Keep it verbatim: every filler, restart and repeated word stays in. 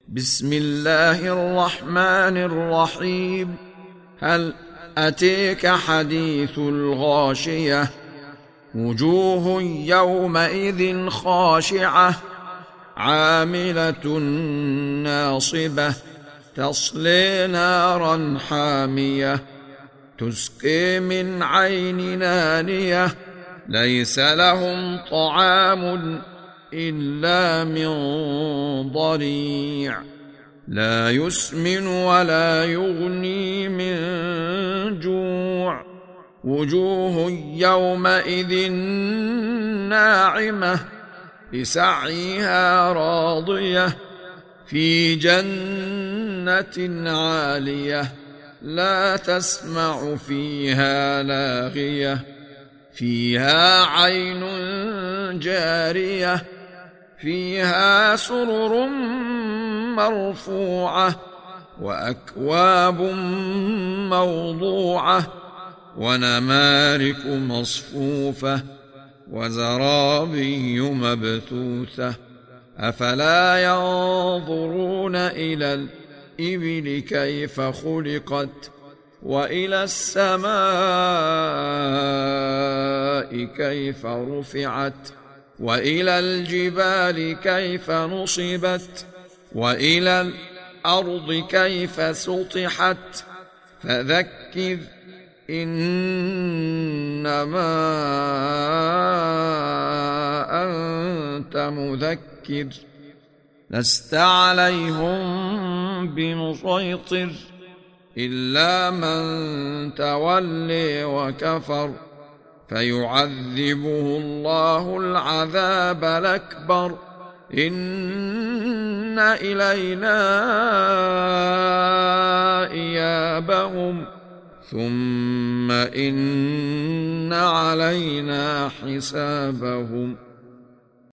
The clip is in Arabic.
بسم الله الرحمن الرحيم. هل أتيك حديث الغاشية؟ وجوه يومئذ خاشعة عاملة ناصبة تصلي نارا حامية تسقي من عين آنية ليس لهم طعام إلا من ضريع لا يسمن ولا يغني من جوع وجوه يومئذ ناعمة لسعيها راضية في جنة عالية لا تسمع فيها لاغية فيها عين جارية فيها سرر مرفوعة وأكواب موضوعة ونمارق مصفوفة وزرابي مبثوثة أفلا ينظرون إلى الإبل كيف خلقت وإلى السماء كيف رفعت وإلى الجبال كيف نصبت وإلى الأرض كيف سطحت فذكر إنما أنت مذكر لست عليهم بمسيطر إلا من تولي وكفر فيعذبه الله العذاب الأكبر إن إلينا إيابهم ثم إن علينا حسابهم.